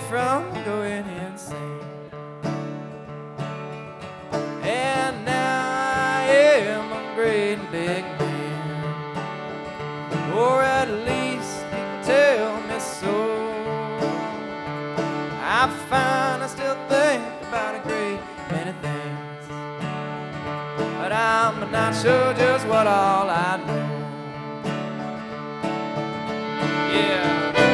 from going insane. And now I am a great big man, or at least people tell me so. I find I still think about a great many things, but I'm not sure just what all I know. Yeah.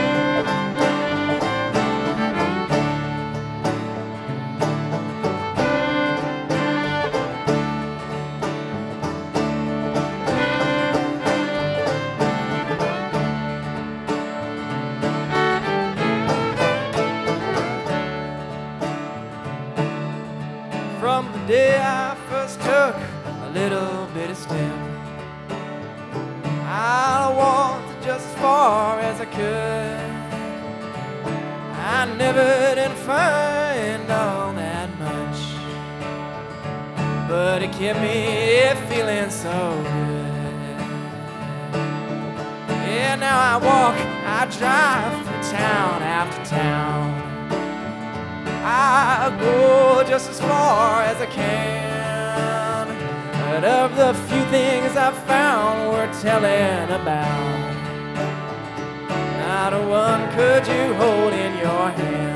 From the day I first took a little bitty step, I walked just as far as I could. I never did find all that much, but it kept me feeling so good. Yeah, now I walk, I drive through town after town. I go just as far as I can, but of the few things I've found worth telling about, not a one could you hold in your hand.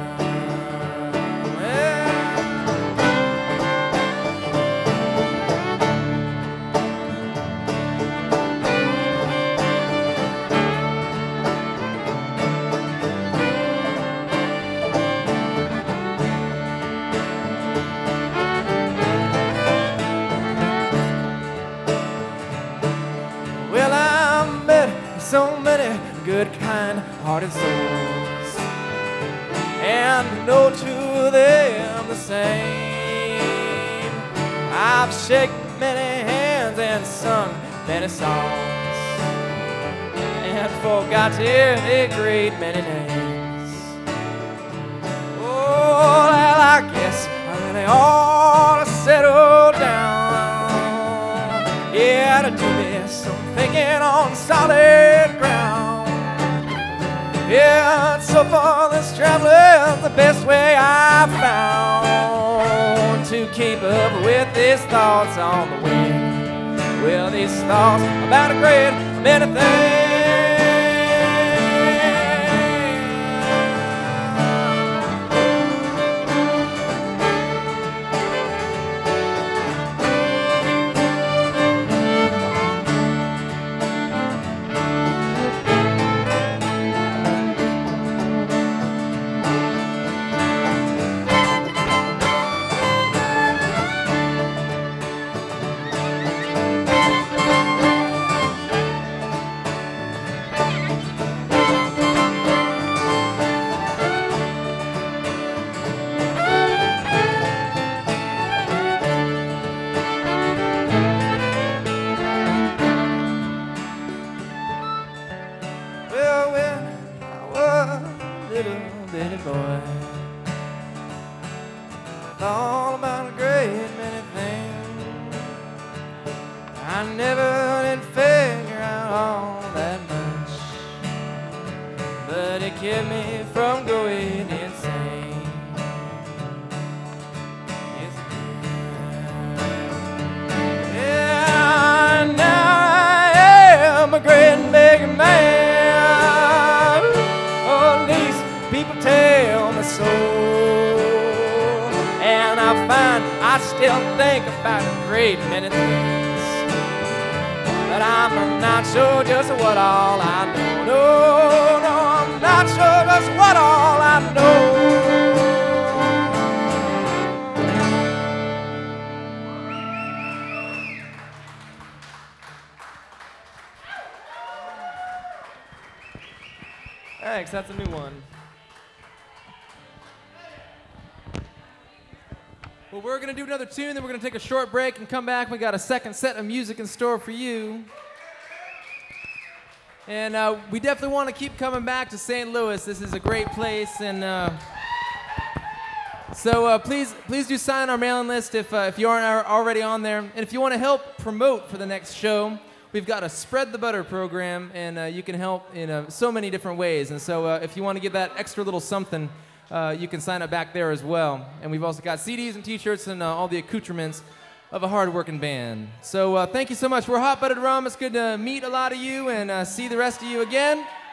Well, I met so many good, kind-hearted souls, and no two of them the same. I've shaken many hands and sung many songs, and forgot a great many names. Oh, well, I guess I really ought to settle down. Yeah, to do this, I'm thinking on solid ground. Yeah, so far this traveling's the best way I've found to keep up with these thoughts on the wing. Well, these thoughts about a great many things. Well, when I was a little bitty boy, I thought about a great many things. I never did figure out all that much, but it kept me from going insane. Yes, it did. Yeah, now I am a great big man. People tell me so, and I find I still think about a great many things, but I'm not sure just what all I know. No, no, I'm not sure just what all I know. Thanks, that's a new one. Well, we're going to do another tune, then we're going to take a short break and come back. We got a second set of music in store for you. And we definitely want to keep coming back to St. Louis. This is a great place, and so please do sign our mailing list if you aren't already on there. And if you want to help promote for the next show, we've got a Spread the Butter program, and you can help in so many different ways. And so if you want to give that extra little something, you can sign up back there as well. And we've also got CDs and T-shirts and all the accoutrements of a hard-working band. So thank you so much. We're Hot Butted Rum. It's good to meet a lot of you and see the rest of you again.